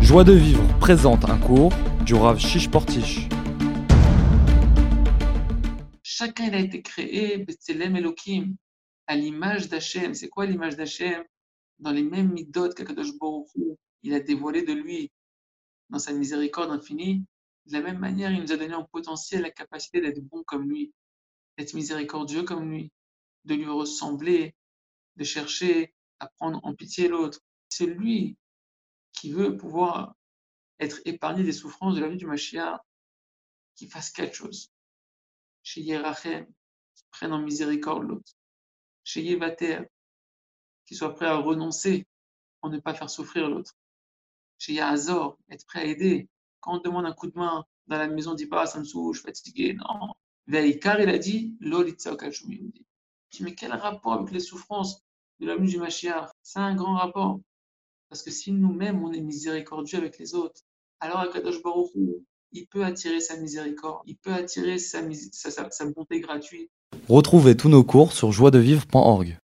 Joie de vivre présente un cours du Rav Shish Portish. Chacun il a été créé, B'Tselem Elohim, à l'image d'Hachem. C'est quoi l'image d'Hachem? Dans les mêmes midot qu'Akadosh Baruch Hu, il a dévoilé de lui, dans sa miséricorde infinie. De la même manière, il nous a donné en potentiel la capacité d'être bon comme lui, d'être miséricordieux comme lui, de lui ressembler, de chercher à prendre en pitié l'autre. C'est lui qui veut pouvoir être épargné des souffrances de la vie du Mashiach, qui fasse quelque chose. Chez Yerachem, qui prenne en miséricorde l'autre. Chez Yevater, qui soit prêt à renoncer pour ne pas faire souffrir l'autre. Chez Yahazor, être prêt à aider. Quand on demande un coup de main dans la maison, on ne dit pas ça me saoule, je suis fatigué. Non. Veikar, il a dit Lolitza Kachumi. Mais quel rapport avec les souffrances de la du Mashiach? C'est un grand rapport. Parce que si nous-mêmes, on est miséricordieux avec les autres, alors Akadosh Baruch Hu, il peut attirer sa miséricorde, il peut attirer sa bonté gratuite. Retrouvez tous nos cours sur joiedevivre.org.